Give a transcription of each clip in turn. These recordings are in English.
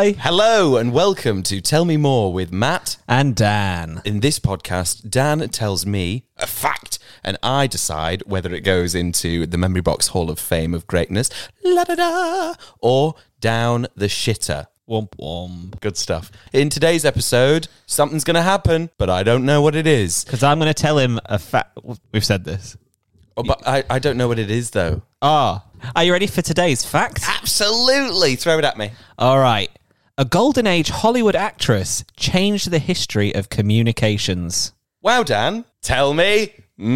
Hi. Hello and welcome to Tell Me More with Matt And Dan. In this podcast, Dan tells me a fact and I decide whether it goes into the Memory Box Hall of Fame of Greatness, la-da-da, or down the shitter. Womp womp. Good stuff. In today's episode, something's going to happen, but I don't know what it is. Because I'm going to tell him a fact. We've said this. Oh, but I don't know what it is, though. Are you ready for today's fact? Absolutely. Throw it at me. All right. A Golden Age Hollywood actress changed the history of communications. Wow, Dan. Tell me.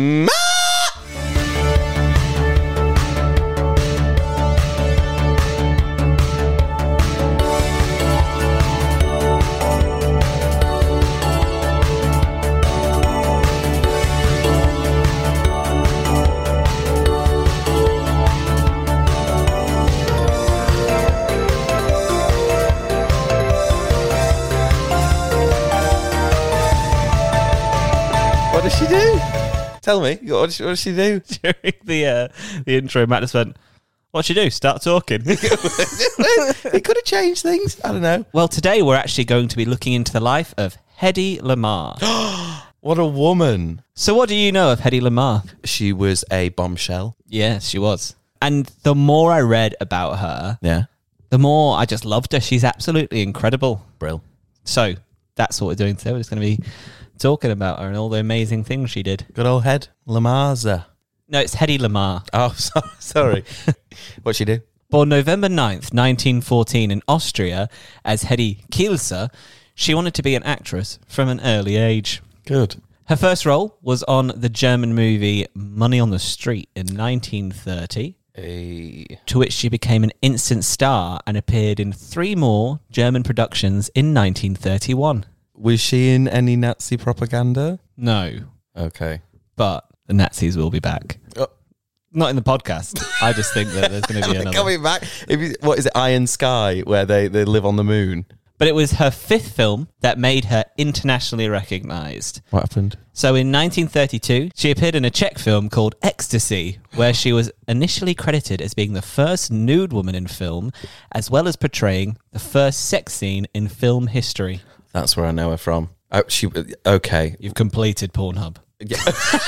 What does she do? Tell me. What does she do? During the intro, Matt just went, "What'd you do? Start talking." It could have changed things. I don't know. Well, today we're actually going to be looking into the life of Hedy Lamarr. What a woman. So what do you know of Hedy Lamarr? She was a bombshell. Yes, she was. And the more I read about her, Yeah. the more I just loved her. She's absolutely incredible. Brill. So that's what we're doing today. We're just going to be talking about her and all the amazing things she did. Good old head. Lamarza. No, it's Hedy Lamarr. Oh, sorry. What'd she do? Born November 9th, 1914 in Austria as Hedy Kielser, she wanted to be an actress from an early age. Good. Her first role was on the German movie Money on the Street in 1930, to which she became an instant star and appeared in 3 more German productions in 1931. Was she in any Nazi propaganda? No, Okay. but the Nazis will be back. Oh. Not in the podcast. I just think that there's going to be another. Coming back. What is it? Iron Sky, where they live on the moon. But it was her 5th film that made her internationally recognised. What happened? So in 1932, she appeared in a Czech film called Ecstasy, where she was initially credited as being the first nude woman in film, as well as portraying the first sex scene in film history. That's where I know her from. Oh, okay. You've completed Pornhub. Yeah.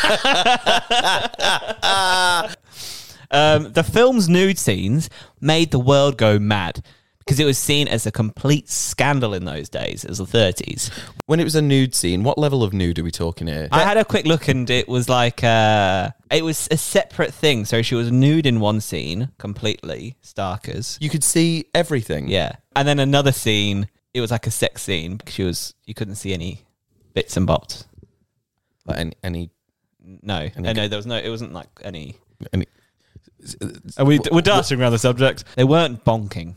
The film's nude scenes made the world go mad because it was seen as a complete scandal in those days. It was the 30s. When it was a nude scene, what level of nude are we talking here? I had a quick look and it was like, it was a separate thing. So she was nude in one scene, completely, starkers. You could see everything. Yeah. And then another scene, it was like a sex scene because you couldn't see any bits and bobs. Like any No, there was no, it wasn't like any... We're darting around the subject. They weren't bonking.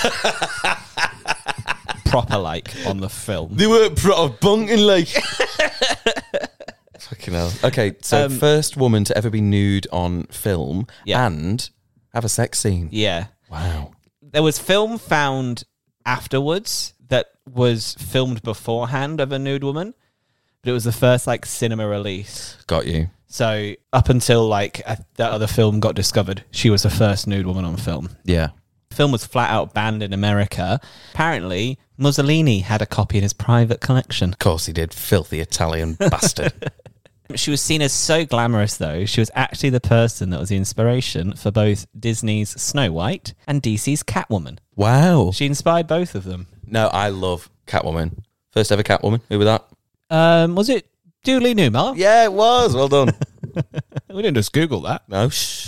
Proper like on the film. They weren't proper bunking like. Fucking hell. Okay, so first woman to ever be nude on film and have a sex scene. Yeah. Wow. There was film found afterwards that was filmed beforehand of a nude woman, but it was the first like cinema release. Got you. So up until like that other film got discovered, she was the first nude woman on film. Yeah. The film was flat out banned in America. Apparently, Mussolini had a copy in his private collection. Of course he did. Filthy Italian bastard. She was seen as so glamorous, though. She was actually the person that was the inspiration for both Disney's Snow White and DC's Catwoman. Wow. She inspired both of them. No, I love Catwoman. First ever Catwoman. Who was that? Was it Julie Newmar? Yeah, it was. Well done. We didn't just Google that. No.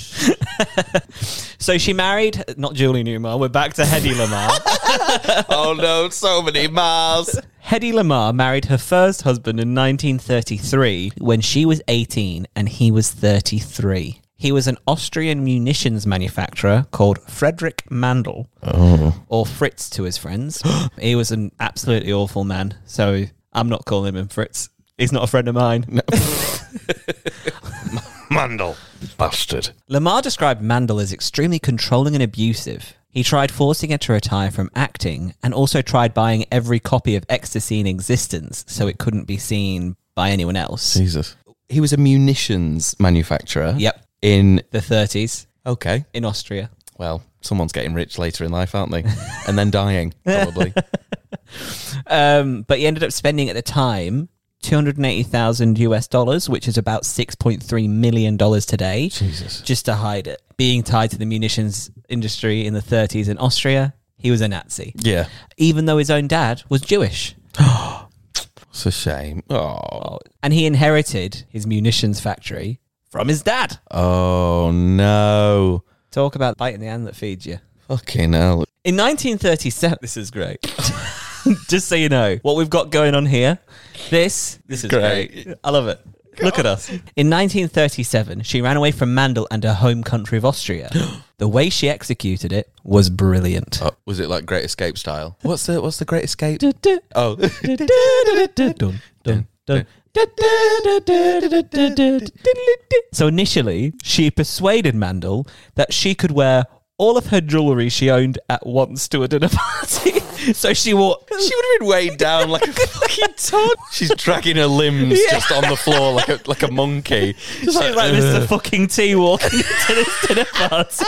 So she married, not Julie Newmar, we're back to Hedy Lamarr. Oh no, so many miles. Hedy Lamarr married her first husband in 1933 when she was 18 and he was 33. He was an Austrian munitions manufacturer called Frederick Mandl, or Fritz to his friends. He was an absolutely awful man, so I'm not calling him Fritz. He's not a friend of mine. No. Mandel. Bastard. Lamarr described Mandel as extremely controlling and abusive. He tried forcing her to retire from acting and also tried buying every copy of Ecstasy in existence so it couldn't be seen by anyone else. Jesus. He was a munitions manufacturer. Yep. In the 30s. Okay. In Austria. Well, Someone's getting rich later in life, aren't they? And then dying, probably. But he ended up spending at the time $280,000 US, which is about $6.3 million today. Jesus. Just to hide it. Being tied to the munitions industry in the 30s in Austria, he was a Nazi. Yeah. Even though his own dad was Jewish. It's a shame. Oh. And he inherited his munitions factory from his dad. Oh, no. Talk about biting the hand that feeds you. Fucking hell. In 1937, this is great. Just so you know what we've got going on here. This is great. I love it. Look at us. In 1937, she ran away from Mandel and her home country of Austria. The way she executed it was brilliant. Oh, was it like Great Escape style? What's the Great Escape? Oh. So initially, she persuaded Mandel that she could wear all of her jewellery she owned at once to a dinner party. So she would have been weighed down like a fucking ton. She's dragging her limbs just on the floor like a monkey. She's like Mr. fucking T walking into this dinner party.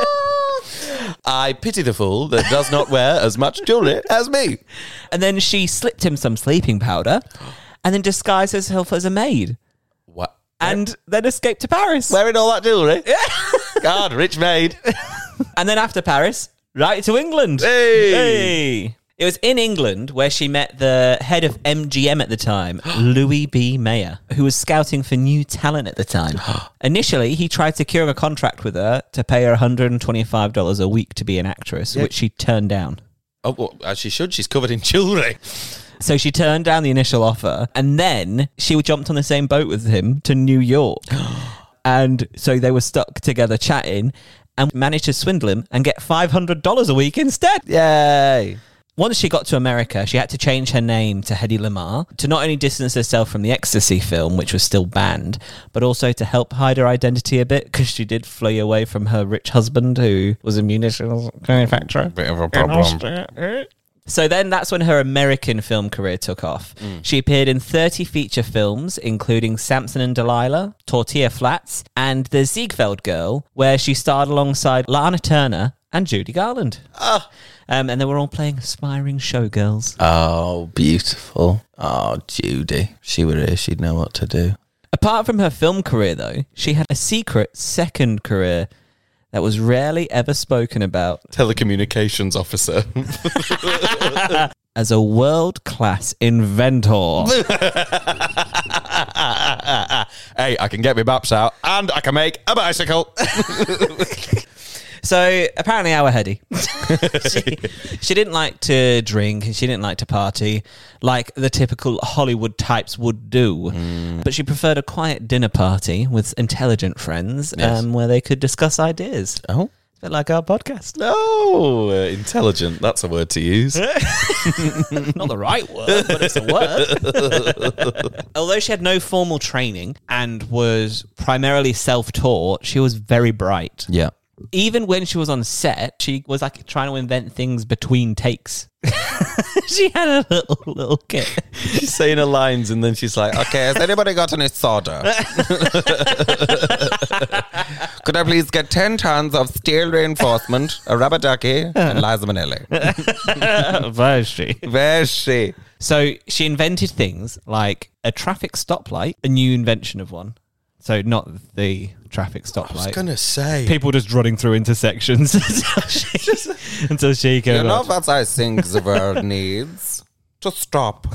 I pity the fool that does not wear as much jewellery as me. And then she slipped him some sleeping powder and then disguised herself as a maid. What? And then escaped to Paris. Wearing all that jewellery? God, rich maid. And then after Paris, right to England. Hey! It was in England where she met the head of MGM at the time, Louis B. Mayer, who was scouting for new talent at the time. Initially, he tried securing a contract with her to pay her $125 a week to be an actress, which she turned down. Oh, well, as she should. She's covered in jewellery. So she turned down the initial offer, and then she jumped on the same boat with him to New York. And so they were stuck together chatting and managed to swindle him and get $500 a week instead. Yay. Once she got to America, she had to change her name to Hedy Lamarr to not only distance herself from the Ecstasy film, which was still banned, but also to help hide her identity a bit, because she did flee away from her rich husband, who was a munitions manufacturer. Bit of a problem. So then that's when her American film career took off. She appeared in 30 feature films, including Samson and Delilah, Tortilla Flats, and The Ziegfeld Girl, where she starred alongside Lana Turner and Judy Garland. And they were all playing aspiring showgirls. Oh, beautiful. Oh, Judy. She were here, she'd know what to do. Apart from her film career, though, she had a secret second career that was rarely ever spoken about. Telecommunications officer. As a world-class inventor. Hey, I can get my maps out and I can make a bicycle. So apparently our Hedy, she didn't like to drink, she didn't like to party like the typical Hollywood types would do. But she preferred a quiet dinner party with intelligent friends where they could discuss ideas. Oh. A bit like our podcast. Oh, intelligent. That's a word to use. Not the right word, but it's a word. Although she had no formal training and was primarily self-taught, she was very bright. Yeah. Even when she was on set, she was like trying to invent things between takes. She had a little kit. She's saying her lines and then she's like, okay, has anybody got any soda? Could I please get 10 tons of steel reinforcement, a rubber ducky, and Liza Minnelli? Where's she? So she invented things like a traffic stoplight, a new invention of one. So not the traffic stoplight. I was going to say. People just running through intersections until she came You know what I think the world needs? To stop.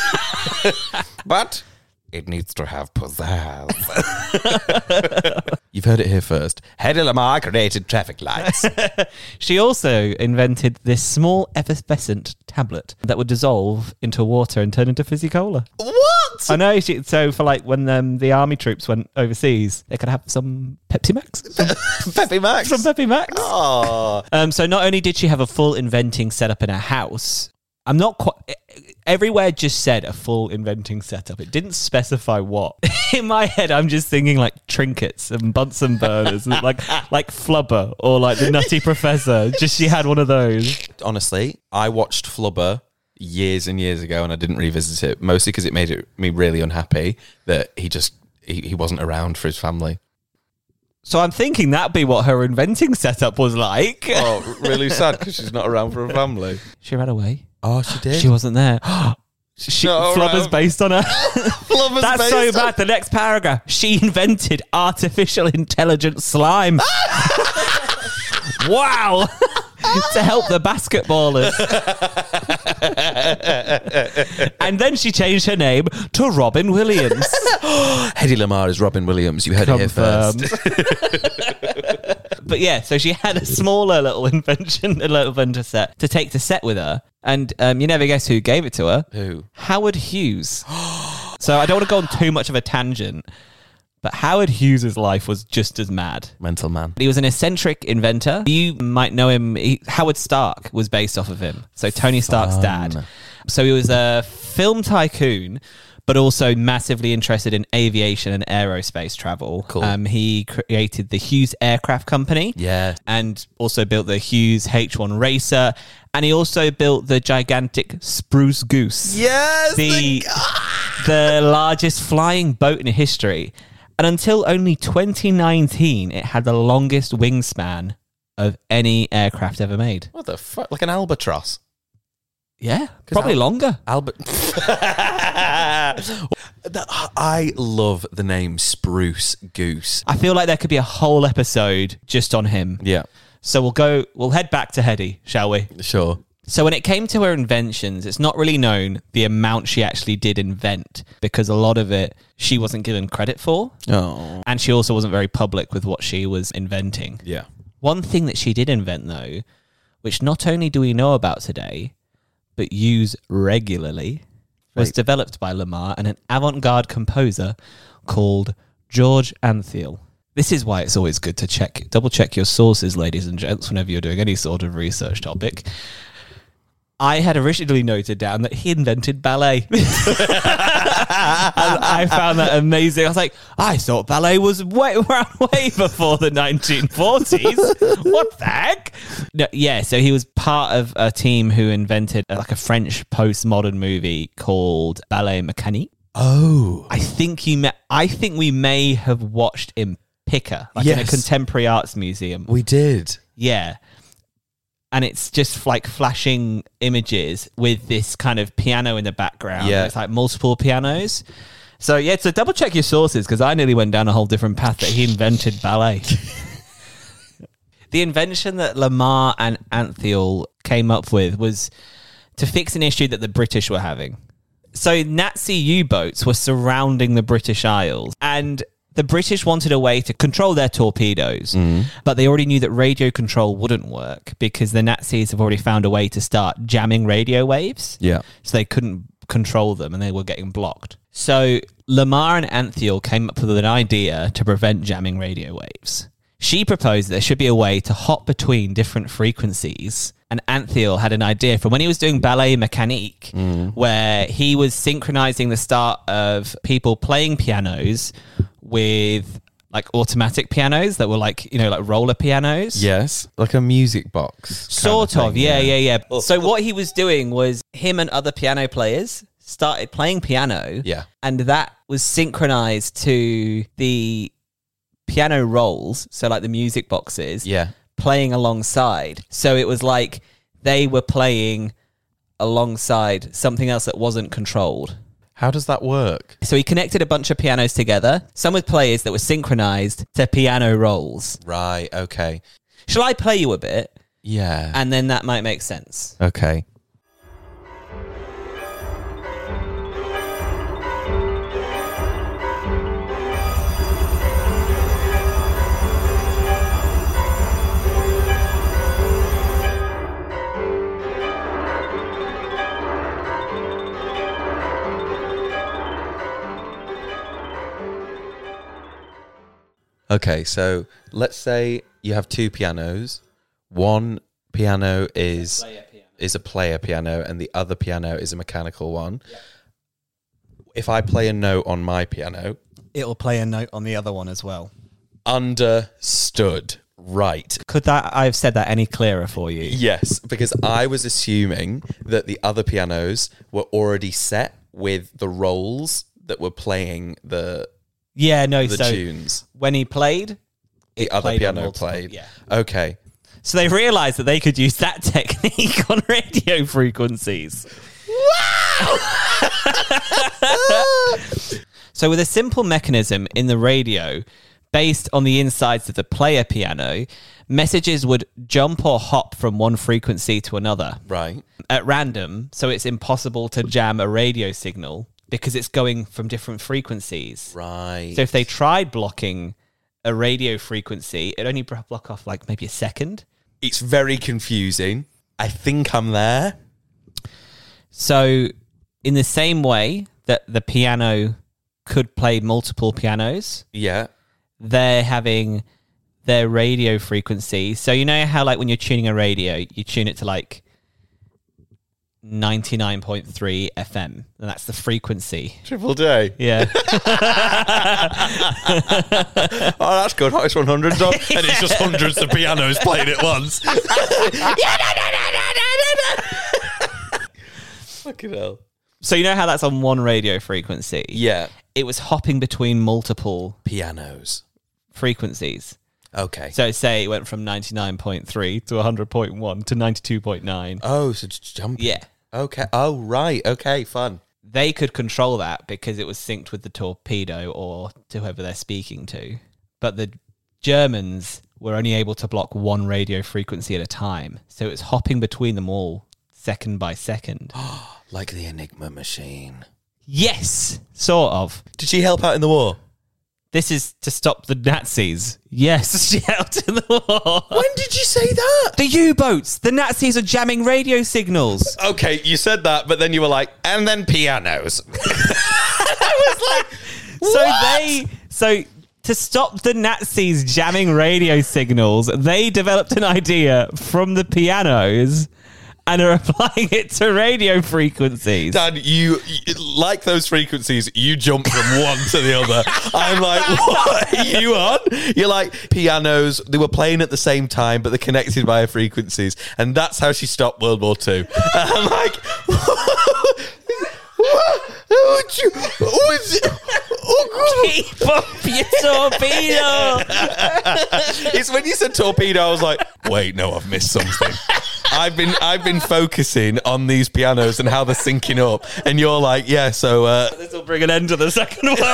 But it needs to have pizzazz. You've heard it here first. Hedy Lamarr created traffic lights. She also invented this small effervescent tablet that would dissolve into water and turn into fizzy cola. What? I know. So for like when the army troops went overseas, they could have some Pepsi Max. Peppy Max? Some Peppy Max. Oh. So not only did she have a full inventing setup in her house, I'm not quite... Everywhere just said a full inventing setup. It didn't specify what. In my head, I'm just thinking like trinkets and Bunsen burners, and like Flubber or like the Nutty Professor. Just she had one of those. Honestly, I watched Flubber years and years ago and I didn't revisit it, mostly because it made me really unhappy that he wasn't around for his family. So I'm thinking that'd be what her inventing setup was like. Oh, really sad because she's not around for a family. She ran away. Oh, she did? She wasn't there. Not Flubber's around. based on her. Flubber's That's based so on- bad. The next paragraph. She invented artificial intelligence slime. Wow. To help the basketballers. And then she changed her name to Robin Williams. Hedy Lamarr is Robin Williams. You heard it here first. But yeah, so she had a smaller little invention, a little inventor set to take to set with her. And you never guess who gave it to her. Who? Howard Hughes. So I don't want to go on too much of a tangent, but Howard Hughes' life was just as mad. Mental man. He was an eccentric inventor. You might know him. Howard Stark was based off of him. So Tony Stark's dad. So he was a film tycoon, but also massively interested in aviation and aerospace travel. Cool. He created the Hughes Aircraft Company. Yeah. And also built the Hughes H1 Racer. And he also built the gigantic Spruce Goose. Yes. The largest flying boat in history. And until only 2019, it had the longest wingspan of any aircraft ever made. What the fuck? Like an albatross. Yeah, probably longer. I love the name Spruce Goose. I feel like there could be a whole episode just on him. Yeah. So we'll head back to Hedy, shall we? Sure. So when it came to her inventions, it's not really known the amount she actually did invent because a lot of it she wasn't given credit for. Oh. And she also wasn't very public with what she was inventing. Yeah. One thing that she did invent, though, which not only do we know about today, but use regularly, was developed by Lamarr and an avant-garde composer called George Antheil. This is why it's always good to double check your sources, ladies and gents, whenever you're doing any sort of research topic. I had originally noted down that he invented ballet. And I found that amazing. I was like, I thought ballet was way before the 1940s. What the heck? No, yeah, so he was part of a team who invented like a French postmodern movie called Ballet Mécanique. Oh. I think we may have watched him Picker, like in a Yes. contemporary arts museum. We did. Yeah. And it's just like flashing images with this kind of piano in the background. Yeah. It's like multiple pianos. So yeah, so double check your sources because I nearly went down a whole different path that he invented ballet. The invention that Lamarr and Antheil came up with was to fix an issue that the British were having. So Nazi U-boats were surrounding the British Isles and the British wanted a way to control their torpedoes, but they already knew that radio control wouldn't work because the Nazis have already found a way to start jamming radio waves. Yeah. So they couldn't control them and they were getting blocked. So Lamarr and Antheil came up with an idea to prevent jamming radio waves. She proposed there should be a way to hop between different frequencies. And Antheil had an idea from when he was doing Ballet Mécanique, where he was synchronizing the start of people playing pianos with like automatic pianos that were like, like roller pianos. Yes. Like a music box. Sort of. Yeah. So what he was doing was him and other piano players started playing piano. Yeah. And that was synchronized to the piano rolls. So like the music boxes. Yeah. Playing alongside. So it was like they were playing alongside something else that wasn't controlled. How does that work? So he connected a bunch of pianos together, some with players that were synchronized to piano rolls. Right. Okay. Shall I play you a bit? Yeah. And then that might make sense. Okay. Okay, so let's say you have two pianos. One piano is a player piano and the other piano is a mechanical one. Yeah. If I play a note on my piano, It'll play a note on the other one as well. Understood. Right. Could I have said that any clearer for you? Yes, because I was assuming that the other pianos were already set with the rolls that were playing the Yeah, no, so tunes. when he played, the other played on piano multiple, played. yeah. Okay. So they realised that they could use that technique on radio frequencies. Wow! So with a simple mechanism in the radio based on the insides of the player piano, messages would jump or hop from one frequency to another. Right. At random, so it's impossible to jam a radio signal because it's going from different frequencies. Right. So if they tried blocking a radio frequency, it'd only block off like maybe a second. It's very confusing. I think I'm there. So in the same way that the piano could play multiple pianos, Yeah. they're having their radio frequency. So you know how like when you're tuning a radio, you tune it to like 99.3 FM, and that's the frequency. Triple J. Yeah. Oh, that's good. Hottest 100's on. And it's just hundreds of pianos playing at once. Fucking hell. So you know how that's on one radio frequency? Yeah. It was hopping between multiple Pianos. frequencies. Okay. So say it went from 99.3 to 100.1 to 92.9. Oh, so it's jumping. Yeah. Okay. Oh, right. Okay, fun. They could control that because it was synced with the torpedo or to whoever they're speaking to. But the Germans were only able to block one radio frequency at a time. So it was hopping between them all second by second. Like the Enigma machine. Yes, sort of. Did she help out in the war? This is to stop the Nazis. Yes, she helped in the war. When did you say that? The U-boats. The Nazis are jamming radio signals. Okay, you said that, but then you were like, and then pianos. I was like, what? So to stop the Nazis jamming radio signals, they developed an idea from the pianos and are applying it to radio frequencies. Dan, you like those frequencies, you jump from one to the other. I'm like, what are you on? You're like, pianos, they were playing at the same time, but they're connected via frequencies. And that's how she stopped World War II. And I'm like, Keep up your torpedo. It's when you said torpedo, I was like, wait, no, I've missed something. I've been focusing on these pianos and how they're syncing up, and you're like, yeah, so This will bring an end to the Second World War.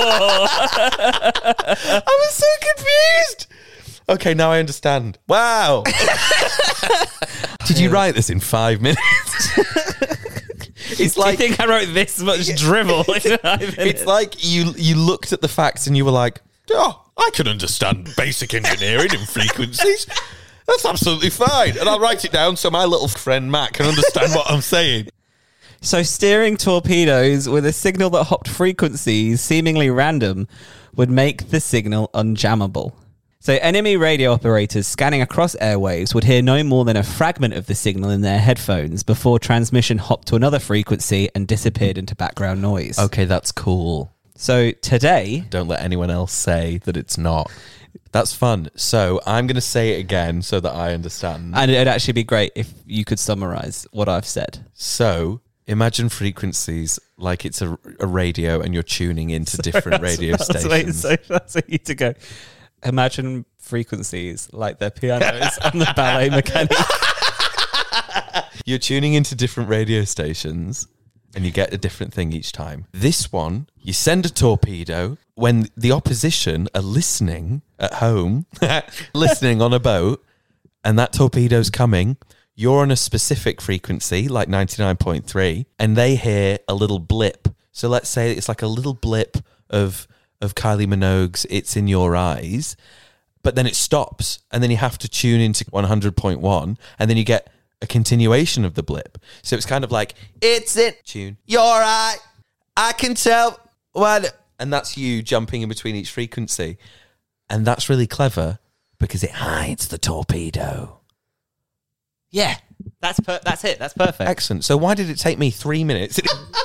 I was so confused. Okay, now I understand. Wow. Did you write this in 5 minutes? It's like, Do you think I wrote this much drivel in 5 minutes? it's like you looked at the facts and you were like, oh, I can understand basic engineering and frequencies. That's absolutely fine. And I'll write it down so my little friend Matt can understand what I'm saying. So steering torpedoes with a signal that hopped frequencies, seemingly random, would make the signal unjammable. So enemy radio operators scanning across airwaves would hear no more than a fragment of the signal in their headphones before transmission hopped to another frequency and disappeared into background noise. Okay, that's cool. So today... Don't let anyone else say that it's not. That's fun. So I'm going to say it again so that I understand. And it'd actually be great if you could summarize what I've said. So imagine frequencies like it's a radio and you're tuning into different radio stations. That's what you to go. Imagine frequencies like they're pianos and the ballet mechanic. You're tuning into different radio stations and you get a different thing each time. This one, you send a torpedo when the opposition are listening at home, listening on a boat, and that torpedo's coming. You're on a specific frequency, like 99.3, and they hear a little blip. So let's say it's like a little blip of Kylie Minogue's It's in Your Eyes, but then it stops, and then you have to tune into 100.1, and then you get a continuation of the blip. So it's kind of like, it's in tune your eye, I can tell what, and that's you jumping in between each frequency. And that's really clever because it hides the torpedo. Yeah, that's it. That's perfect. Excellent. So why did it take me 3 minutes?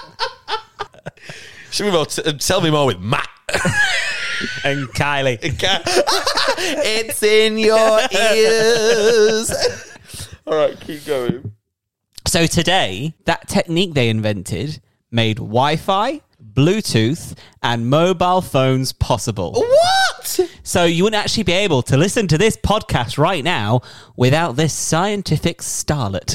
Should we tell me more with Matt And Kylie. It's in your ears. All right, keep going. So today, that technique they invented made Wi-Fi, Bluetooth, and mobile phones possible. What? So you wouldn't actually be able to listen to this podcast right now without this scientific starlet.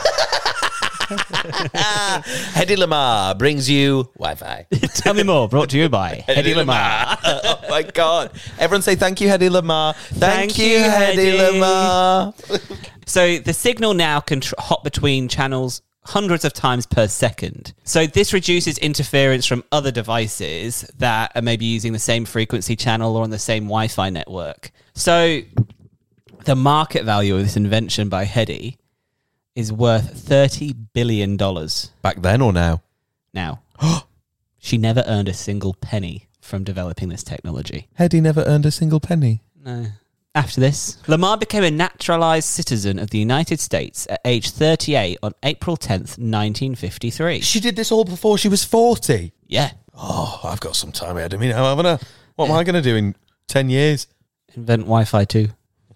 Hedy Lamar brings you Wi-Fi. Tell me more. Brought to you by Hedy Lamar. Oh my God. Everyone say thank you, Hedy Lamar. Thank you, Hedy Lamar. So the signal now can hop between channels hundreds of times per second. So this reduces interference from other devices that are maybe using the same frequency channel or on the same Wi-Fi network. So the market value of this invention by Hedy is worth $30 billion. Back then or now? Now, she never earned a single penny from developing this technology. Hedy never earned a single penny. No. After this, Lamar became a naturalized citizen of the United States at age 38 on April 10th, 1953. She did this all before she was 40. Yeah. Oh, I've got some time ahead of me now, haven't I? What am I going to do in 10 years? Invent Wi-Fi too.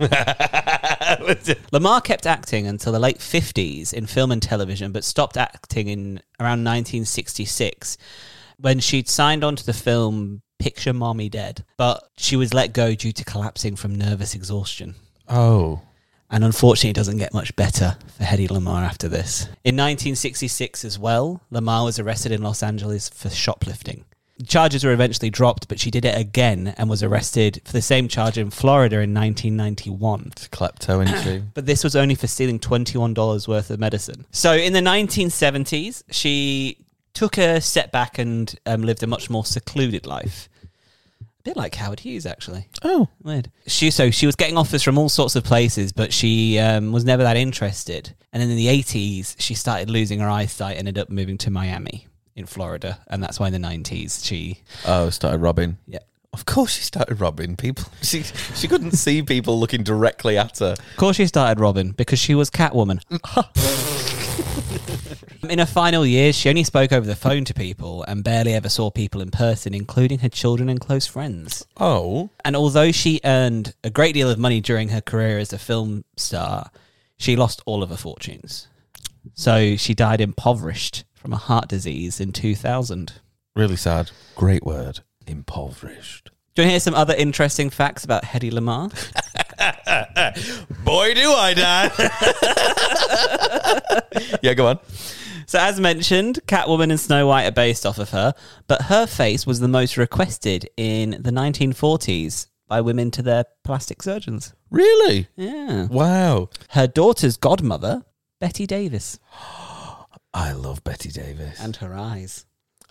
Lamar kept acting until the late 50s in film and television, but stopped acting in around 1966 when she'd signed on to the film Picture Mommy Dead, but she was let go due to collapsing from nervous exhaustion. Oh. And unfortunately, it doesn't get much better for Hedy Lamar after this. In 1966 as well, Lamar was arrested in Los Angeles for shoplifting. Charges were eventually dropped, but she did it again and was arrested for the same charge in Florida in 1991. It's klepto entry. But this was only for stealing $21 worth of medicine. So in the 1970s, she took a step back and lived a much more secluded life. A bit like Howard Hughes, actually. Oh. Weird. She was getting offers from all sorts of places, but she was never that interested. And then in the 80s, she started losing her eyesight and ended up moving to Miami in Florida. And that's why in the 90s she... Oh, started robbing. Yeah. Of course she started robbing people. She couldn't see people looking directly at her. Of course she started robbing, because she was Catwoman. In her final years, she only spoke over the phone to people and barely ever saw people in person, including her children and close friends. Oh. And although she earned a great deal of money during her career as a film star, she lost all of her fortunes. So she died impoverished from a heart disease in 2000. Really sad. Great word. Impoverished. Do you want to hear some other interesting facts about Hedy Lamar? Boy, do I, Dad. Yeah, go on. So as mentioned, Catwoman and Snow White are based off of her, but her face was the most requested in the 1940s by women to their plastic surgeons. Really? Yeah. Wow. Her daughter's godmother, Betty Davis. I love Betty Davis. And her eyes.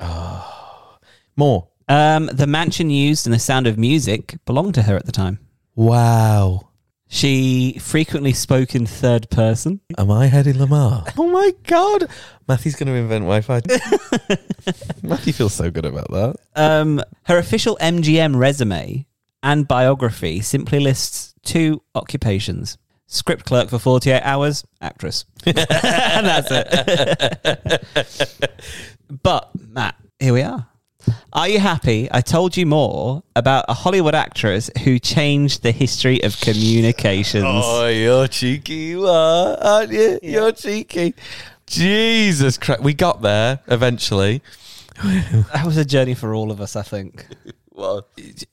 More. The mansion used in The Sound of Music belonged to her at the time. Wow. She frequently spoke in third person. Am I Hedy Lamar? Oh my God. Matthew's going to invent Wi-Fi. Matthew feels so good about that. Her official MGM resume and biography simply lists 2 occupations. Script clerk for 48 hours, actress. And that's it. But, Matt, here we are. Are you happy I told you more about a Hollywood actress who changed the history of communications? Oh, you're cheeky, you are, aren't you? Yeah. You're cheeky. Jesus Christ. We got there eventually. That was a journey for all of us, I think. Well,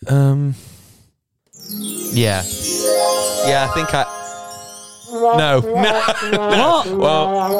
yeah. Yeah, I think No. What? Well,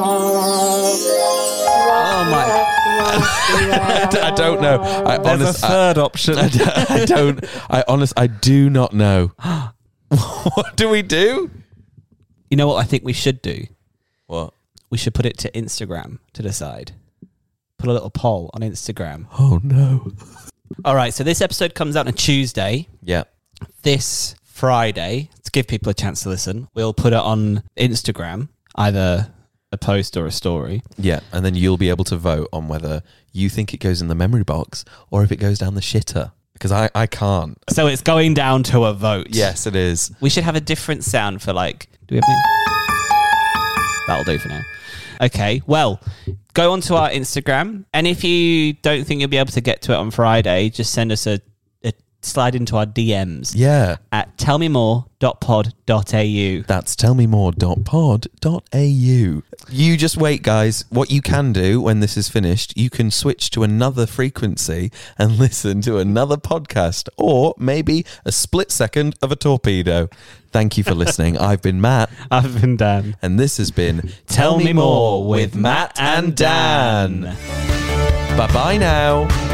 Oh, my... I don't know. There's a third option. I do not know. What do we do? You know what I think we should do? What? We should put it to Instagram to decide. Put a little poll on Instagram. Oh, no. All right, so this episode comes out on a Tuesday. Yeah. This Friday, to give people a chance to listen, we'll put it on Instagram, either a post or a story. Yeah, and then you'll be able to vote on whether you think it goes in the memory box or if it goes down the shitter. Because I can't. So it's going down to a vote. Yes, it is. We should have a different sound for do we have any? That'll do for now. Okay, well, go onto our Instagram. And if you don't think you'll be able to get to it on Friday, just send us a slide into our DMs Yeah. at tellmemore.pod.au. That's tellmemore.pod.au. You just wait, guys. What you can do when this is finished, you can switch to another frequency and listen to another podcast, or maybe a split second of a torpedo. Thank you for listening. I've been Matt. I've been Dan. And this has been Tell Me More with Matt and Dan. Bye-bye now.